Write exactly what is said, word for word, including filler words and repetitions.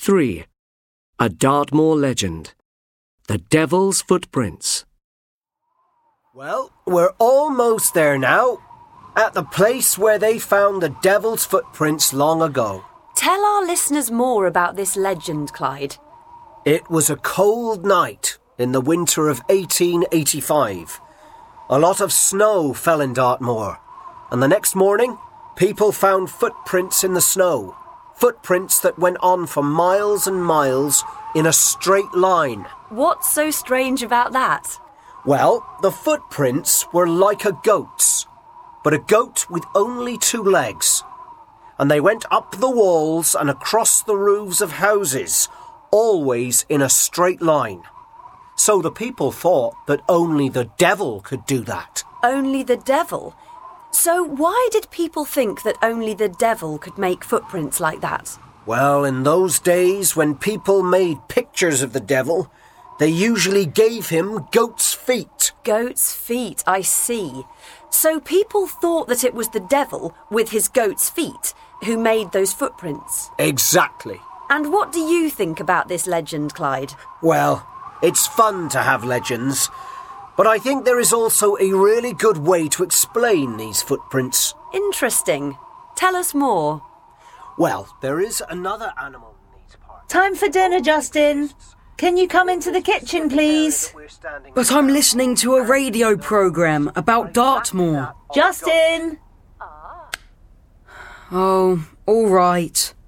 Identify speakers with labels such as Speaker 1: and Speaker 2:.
Speaker 1: three. A Dartmoor Legend. The Devil's Footprints.
Speaker 2: Well, we're almost there now, at the place where they found the devil's footprints long ago.
Speaker 3: Tell our listeners more about this legend, Clyde.
Speaker 2: It was a cold night in the winter of eighteen eighty-five. A lot of snow fell in Dartmoor, and the next morning, people found footprints in the snow. Footprints that went on for miles and miles in a straight line.
Speaker 3: What's so strange about that?
Speaker 2: Well, the footprints were like a goat's, but a goat with only two legs. And they went up the walls and across the roofs of houses, always in a straight line. So the people thought that only the devil could do that.
Speaker 3: Only the devil? So why did people think that only the devil could make footprints like that?
Speaker 2: Well, in those days when people made pictures of the devil, they usually gave him goat's feet.
Speaker 3: Goat's feet, I see. So people thought that it was the devil with his goat's feet who made those footprints.
Speaker 2: Exactly.
Speaker 3: And what do you think about this legend, Clyde?
Speaker 2: Well, it's fun to have legends, but I think there is also a really good way to explain these footprints.
Speaker 3: Interesting. Tell us more.
Speaker 2: Well, there is another animal in these parts.
Speaker 4: Time for dinner, Justin. Can you come into the kitchen, please?
Speaker 5: But I'm listening to a radio programme about Dartmoor.
Speaker 4: Justin!
Speaker 5: Oh, all right.